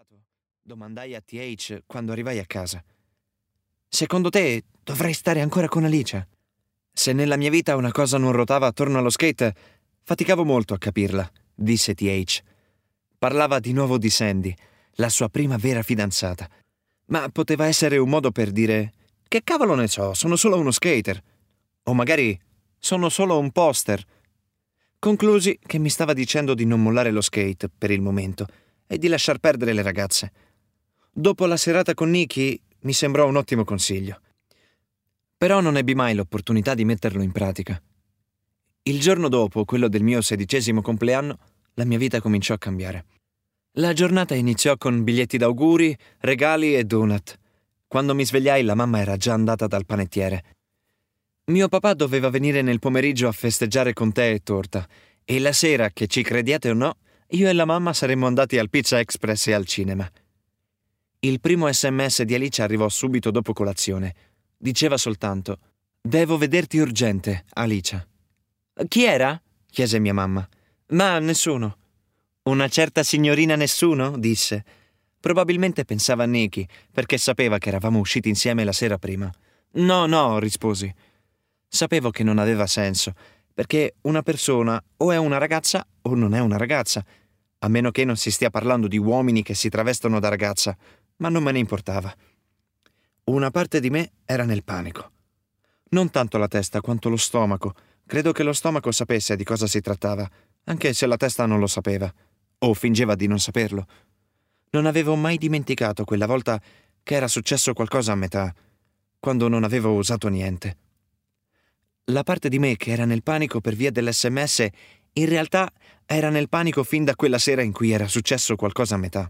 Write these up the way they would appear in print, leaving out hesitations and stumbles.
Domandai a TH quando arrivai a casa. Secondo te dovrei stare ancora con Alicia? Se nella mia vita una cosa non ruotava attorno allo skate, faticavo molto a capirla, disse TH. Parlava di nuovo di Sandy, la sua prima vera fidanzata. Ma poteva essere un modo per dire: che cavolo ne so, sono solo uno skater. O magari sono solo un poster. Conclusi che mi stava dicendo di non mollare lo skate per il momento e di lasciar perdere le ragazze. Dopo la serata con Nikki mi sembrò un ottimo consiglio. Però non ebbi mai l'opportunità di metterlo in pratica. Il giorno dopo, quello del mio 16° compleanno, la mia vita cominciò a cambiare. La giornata iniziò con biglietti d'auguri, regali e donut. Quando mi svegliai, la mamma era già andata dal panettiere. Mio papà doveva venire nel pomeriggio a festeggiare con tè e torta, e la sera, che ci crediate o no, io e la mamma saremmo andati al Pizza Express e al cinema. Il primo SMS di Alicia arrivò subito dopo colazione. Diceva soltanto: «Devo vederti urgente, Alicia». «Chi era?» chiese mia mamma. «Ma nessuno». «Una certa signorina nessuno?» disse. Probabilmente pensava a Nikki, perché sapeva che eravamo usciti insieme la sera prima. No, risposi. Sapevo che non aveva senso, perché una persona o è una ragazza o non è una ragazza, a meno che non si stia parlando di uomini che si travestono da ragazza, ma non me ne importava. Una parte di me era nel panico. Non tanto la testa quanto lo stomaco. Credo che lo stomaco sapesse di cosa si trattava, anche se la testa non lo sapeva, o fingeva di non saperlo. Non avevo mai dimenticato quella volta che era successo qualcosa a metà, quando non avevo usato niente. La parte di me che era nel panico per via dell'SMS in realtà era nel panico fin da quella sera in cui era successo qualcosa a metà.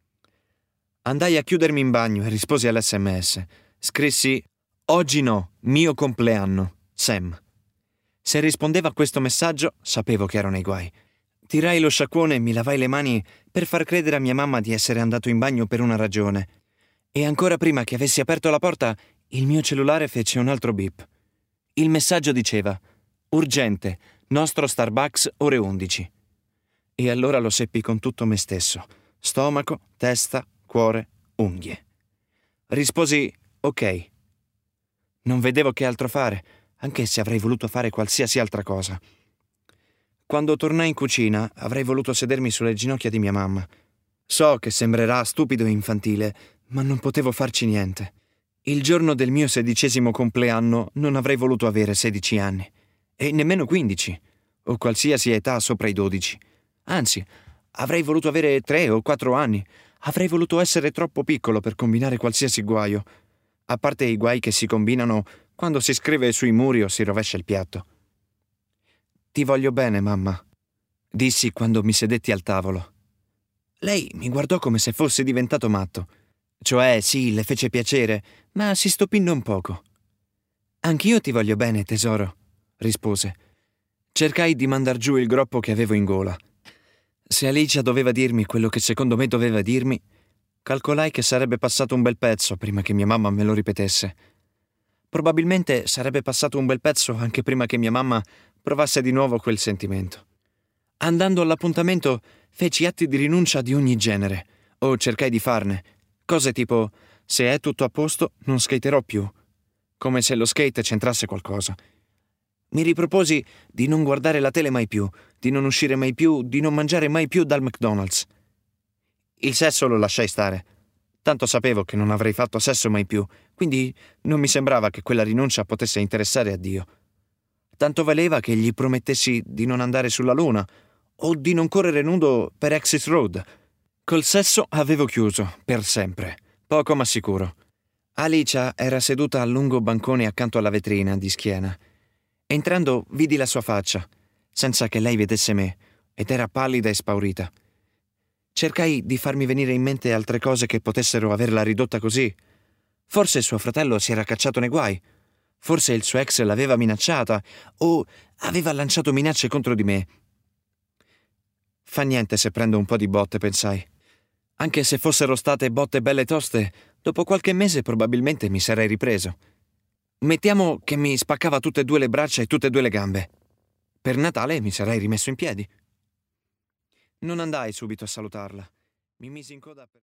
Andai a chiudermi in bagno e risposi all'SMS. Scrissi: «Oggi no, mio compleanno, Sam». Se rispondeva a questo messaggio, sapevo che ero nei guai. Tirai lo sciacquone e mi lavai le mani per far credere a mia mamma di essere andato in bagno per una ragione. E ancora prima che avessi aperto la porta, il mio cellulare fece un altro beep. Il messaggio diceva: «Urgente, nostro Starbucks, ore 11». E allora lo seppi con tutto me stesso. Stomaco, testa, cuore, unghie. Risposi: «Ok». Non vedevo che altro fare, anche se avrei voluto fare qualsiasi altra cosa. Quando tornai in cucina, avrei voluto sedermi sulle ginocchia di mia mamma. So che sembrerà stupido e infantile, ma non potevo farci niente. Il giorno del mio 16° compleanno non avrei voluto avere 16 anni, e nemmeno 15, o qualsiasi età sopra i 12. Anzi, avrei voluto avere 3 o 4 anni. Avrei voluto essere troppo piccolo per combinare qualsiasi guaio, a parte i guai che si combinano quando si scrive sui muri o si rovescia il piatto. «Ti voglio bene, mamma», dissi quando mi sedetti al tavolo. Lei mi guardò come se fosse diventato matto. Cioè, sì, le fece piacere, ma si stupì un poco. «Anch'io ti voglio bene, tesoro», rispose. Cercai di mandar giù il groppo che avevo in gola. Se Alicia doveva dirmi quello che secondo me doveva dirmi, calcolai che sarebbe passato un bel pezzo prima che mia mamma me lo ripetesse. Probabilmente sarebbe passato un bel pezzo anche prima che mia mamma provasse di nuovo quel sentimento. Andando all'appuntamento, feci atti di rinuncia di ogni genere, o cercai di farne. Cose tipo: se è tutto a posto, non skaterò più. Come se lo skate c'entrasse qualcosa. Mi riproposi di non guardare la tele mai più, di non uscire mai più, di non mangiare mai più dal McDonald's. Il sesso lo lasciai stare. Tanto sapevo che non avrei fatto sesso mai più, quindi non mi sembrava che quella rinuncia potesse interessare a Dio. Tanto valeva che gli promettessi di non andare sulla luna o di non correre nudo per Exit Road. Col sesso avevo chiuso, per sempre, poco ma sicuro. Alicia era seduta al lungo bancone accanto alla vetrina, di schiena. Entrando vidi la sua faccia, senza che lei vedesse me, ed era pallida e spaurita. Cercai di farmi venire in mente altre cose che potessero averla ridotta così. Forse suo fratello si era cacciato nei guai. Forse il suo ex l'aveva minacciata, o aveva lanciato minacce contro di me. Fa niente se prendo un po' di botte, pensai. Anche se fossero state botte belle toste, dopo qualche mese probabilmente mi sarei ripreso. Mettiamo che mi spaccava tutte e 2 le braccia e tutte e 2 le gambe. Per Natale mi sarei rimesso in piedi. Non andai subito a salutarla. Mi misi in coda per...